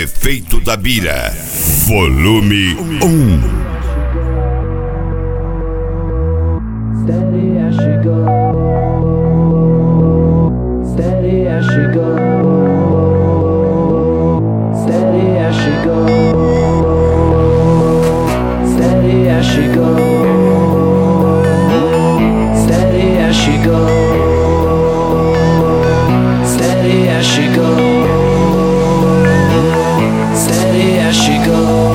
Efeito da Bira, volume 1. Steady as she goes, steady as she goes, steady as she goes, steady as she goes, steady as she goes, steady as she goes, steady as she goes.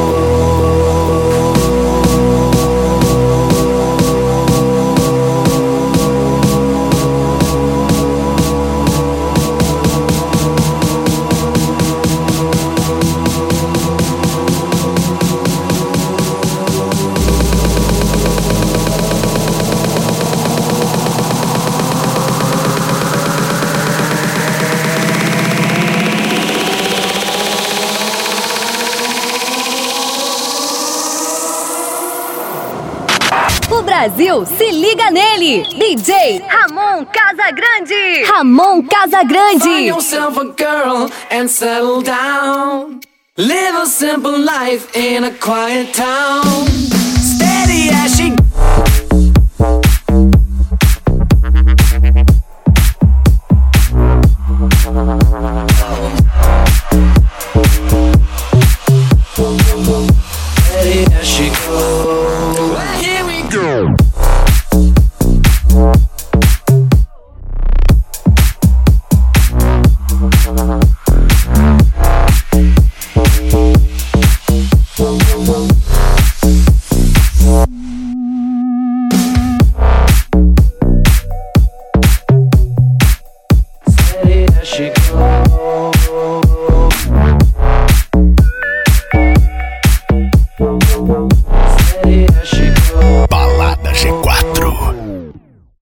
O Brasil se liga nele. DJ Ramon Casagrande. Ramon Casagrande. Find yourself a girl and settle down. Live a simple life in a quiet town. Steady as she steady as she goes. Here we go. Steady as she goes.